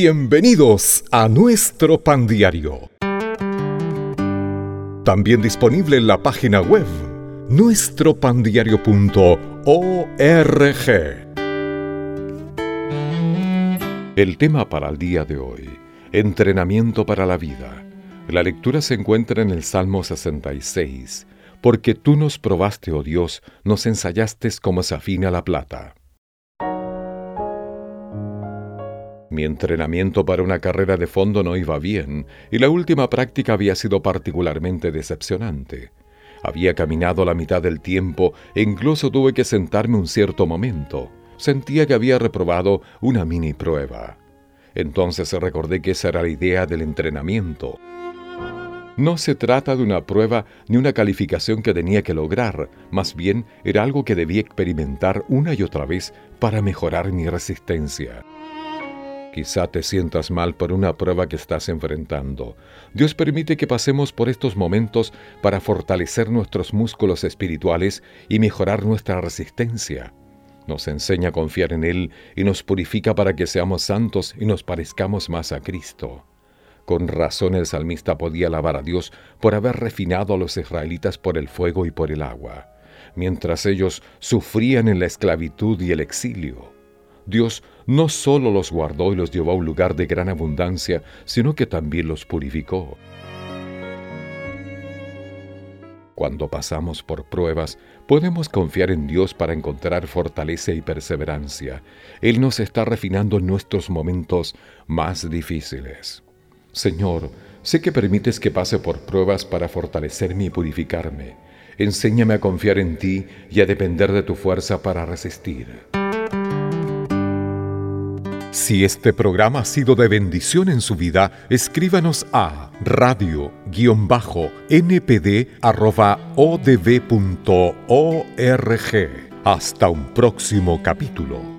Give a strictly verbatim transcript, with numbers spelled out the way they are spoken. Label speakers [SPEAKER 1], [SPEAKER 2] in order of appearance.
[SPEAKER 1] Bienvenidos a nuestro Pan Diario. También disponible en la página web nuestro pan diario punto org. El tema para el día de hoy: entrenamiento para la vida. La lectura se encuentra en el Salmo sesenta y seis. Porque tú nos probaste, oh Dios, nos ensayaste como se afina la plata. Mi entrenamiento para una carrera de fondo no iba bien, y la última práctica había sido particularmente decepcionante. Había caminado la mitad del tiempo e incluso tuve que sentarme un cierto momento. Sentía que había reprobado una mini prueba. Entonces recordé que esa era la idea del entrenamiento. No se trata de una prueba ni una calificación que tenía que lograr, más bien era algo que debía experimentar una y otra vez para mejorar mi resistencia. Quizá te sientas mal por una prueba que estás enfrentando. Dios permite que pasemos por estos momentos para fortalecer nuestros músculos espirituales y mejorar nuestra resistencia. Nos enseña a confiar en Él y nos purifica para que seamos santos y nos parezcamos más a Cristo. Con razón el salmista podía alabar a Dios por haber refinado a los israelitas por el fuego y por el agua, mientras ellos sufrían en la esclavitud y el exilio. Dios no solo los guardó y los llevó a un lugar de gran abundancia, sino que también los purificó. Cuando pasamos por pruebas, podemos confiar en Dios para encontrar fortaleza y perseverancia. Él nos está refinando en nuestros momentos más difíciles. Señor, sé que permites que pase por pruebas para fortalecerme y purificarme. Enséñame a confiar en ti y a depender de tu fuerza para resistir. Si este programa ha sido de bendición en su vida, escríbanos a radio N P D arroba o d v punto org. Hasta un próximo capítulo.